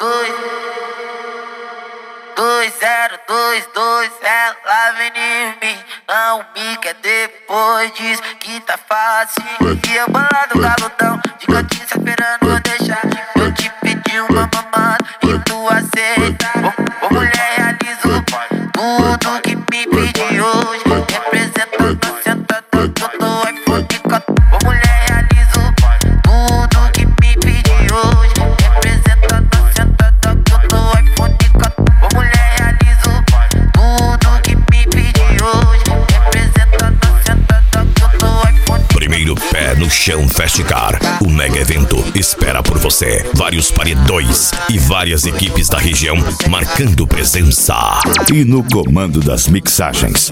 2022, ela vem em mim, não me quer depois diz que tá fácil. E eu bolado galudão, de cantinho se esperando eu deixar. Eu te pedi uma mamada e tu aceita. Ô mulher, realizo tudo que me pedi hoje. Representando a sentada do iPhone 14. Ô mulher, realizo tudo que me pedi hoje. Representando a sentada do iPhone 14. Ô mulher, realizo tudo que me pedi hoje. Representando a sentada do iPhone. Primeiro pé no chão Festicar. O mega evento espera por você. Vários paredões e várias equipes da região marcando presença. E no comando das mixagens,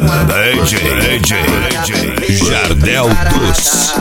DJ Jardel Dos.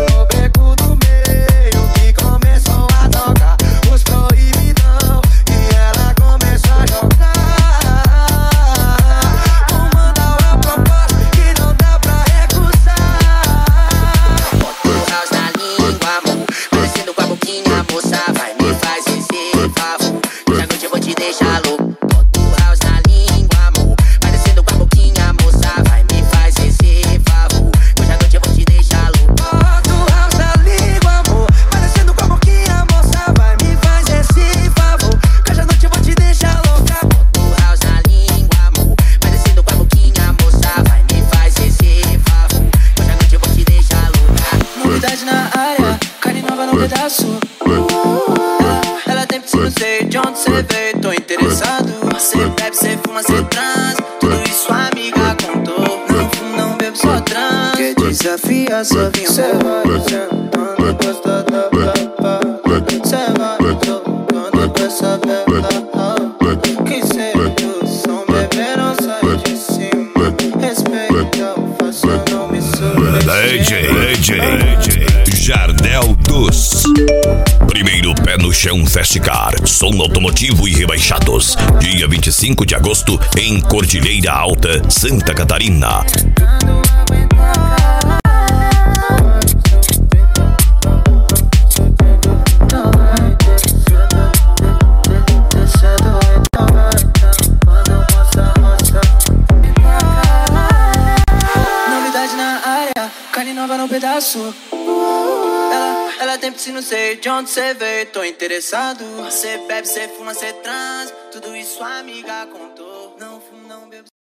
Ela tem piscina, não sei de onde cê veio, tô interessado. Cê bebe, cê fuma, cê trans, tudo isso a amiga contou. Não fumo, não bebo, só trans. Quer desafiar, só vinha. Cê vai sentando, gosta da plapa. Cê vai jogando com essa bela. Que sedução, bebê, não sai de cima. Respeita o faço, não me DJ Jardel Dos. Primeiro pé no chão Festicar. Som automotivo e rebaixados. Dia 25 de agosto em Cordilheira Alta, Santa Catarina. Novidade na área, carne nova no pedaço. Ela tem piscina, não sei de onde cê veio, tô interessado. Cê bebe, cê fuma, cê trans, tudo isso a amiga contou.